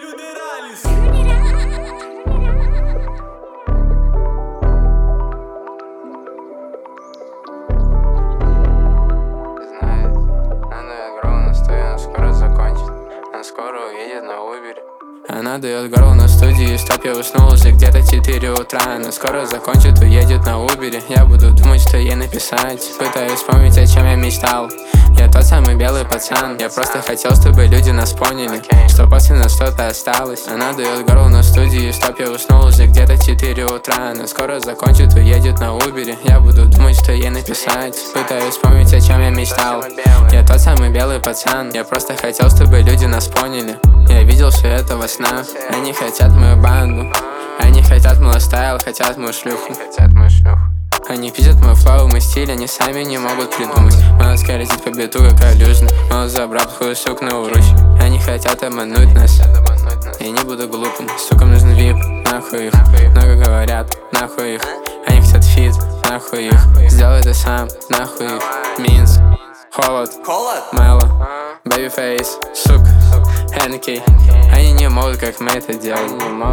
Скоро уедет на Убере. Она дает горло на студии, стоп, я уснул уже где-то 4 утра. Она скоро закончит, уедет на Убере. Я буду думать, что ей написать. Пытаюсь вспомнить, о чем я мечтал. Я тот самый белый пацан. Я просто хотел, чтобы люди нас поняли, что после нас что-то осталось. Она дает горло на студии, стоп, я уснул уже где-то 4 утра. Она скоро закончит, уедет на Убере. Я буду думать, что ей написать. Пытаюсь вспомнить, о чем я мечтал. Я тот самый белый пацан. Я просто хотел, чтобы люди нас поняли. Я видел все это во снах. Они хотят мою банду. Они хотят мой стайл, хотят мою шлюху. Они видят мой флоу, мой стиль, они сами не могут придумать. Мало скользит по биту, как алюзно. Мало забрал хуй сук на уруч. Они хотят обмануть нас. Я не буду глупым, сукам нужен вип, нахуй их. Много говорят, нахуй их. Они хотят фит, нахуй их. Сделай это сам, нахуй их. Минск, холод, Мэло, Babyface, сук, Хенки. Они не могут, как мы это делать.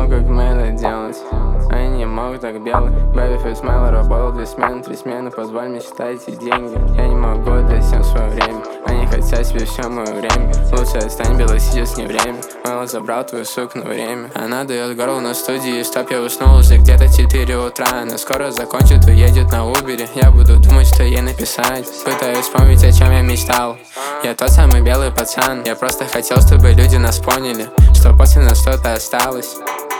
Они не могут так белый. Babyface, Мэло, работал 2 смены, 3 смены. Позволь мне считать эти деньги. Я не могу отдать всем свое время. Они хотят себе все мое время. Лучше отстань, белый, сейчас не время. Мэло забрал твою суку на время. Она дает горло на студии, стоп, я уснул уже где-то 4 утра. Она скоро закончит, уедет на Убере. Я буду думать, что ей написать. Пытаюсь вспомнить, о чем я мечтал. Я тот самый белый пацан. Я просто хотел, чтобы люди нас поняли, что после нас что-то осталось.